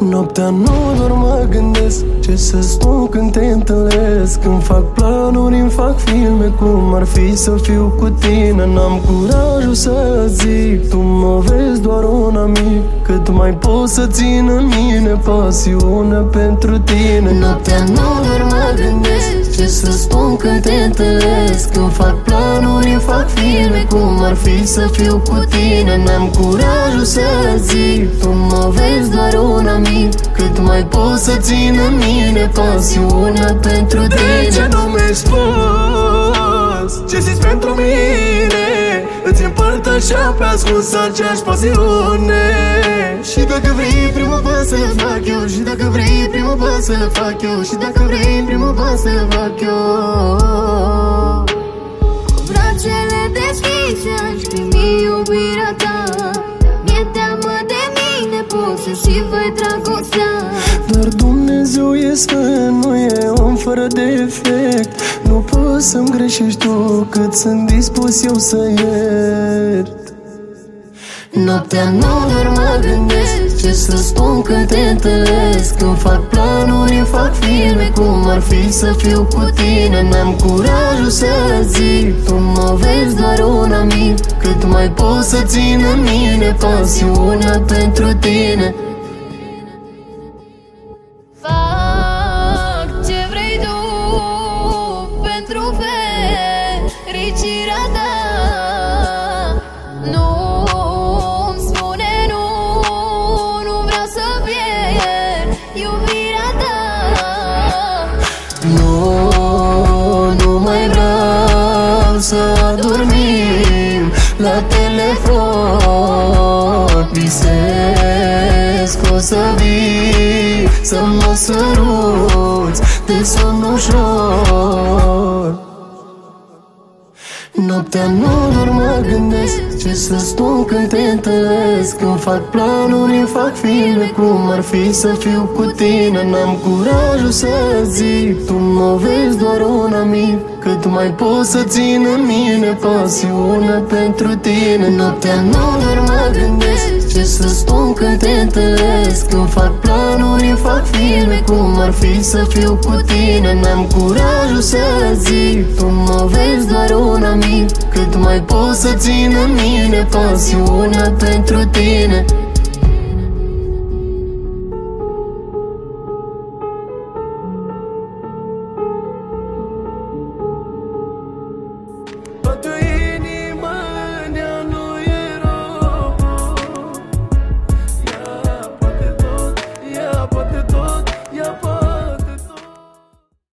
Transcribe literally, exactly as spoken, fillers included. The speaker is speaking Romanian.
Noaptea nu doar mă gândesc ce să spun când te întâlnesc. Când fac planuri, îmi fac filme cum ar fi să fiu cu tine. N-am curajul să zic, tu mă vezi doar un amic. Cât mai pot să țin în mine pasiune pentru tine. Noaptea nu doar mă gândesc ce să spun când te întâlnesc. Când fac planuri, îmi fac filme cum ar fi să fiu cu tine. N-am curajul să zic, tu mă vezi doar un amic. Cât mai pot să țin în mine pasiunea pentru tine. De ce nu mi-ai spus ce simți pentru mine? Îți împărtășeam pe ascuns aceeași pasiune. Și dacă vrei primul pas să-l fac eu, și dacă vrei primul pas să-l fac eu, și dacă vrei primul pas să-l fac eu. Cu brațele deschise aș primi iubirea ta. Mi-e teamă de mine, posesivă e dragostea. Doar Dumnezeu e sfânt, nu e om fără defect. Nu poți să-mi greșești tu cât sunt dispus eu să iert. Noaptea nu doar mă gândesc ce să spun când te întâlnesc. Când fac planuri, îmi fac filme cum ar fi să fiu cu tine. N-am curajul să zic, tu mă vezi doar un amic. Cât mai pot să țin în mine pasiunea pentru tine. Fac ce vrei tu pentru fericirea ta. Nu-mi spune nu, nu vreau să pierd iubirea ta. Nu, nu mai vreau să dormim la telefon. Visez că o să vii să mă săruți de somn ușor. Noaptea nu doar mă gândesc ce să spun când te întâlnesc. Când fac planuri, îmi fac filme cum ar fi să fiu cu tine. N-am curajul să zic, tu mă vezi doar un amic. Cât mai pot să țin în mine pasiunea pentru tine. Noaptea nu doar mă gândesc ce să spun când te întâlnesc. Când fac planuri, îmi fac filme cum ar fi să fiu cu tine. N-am curajul să zic, tu mă vezi doar un amic. Cât mai pot să țin în mine pasiunea pentru tine.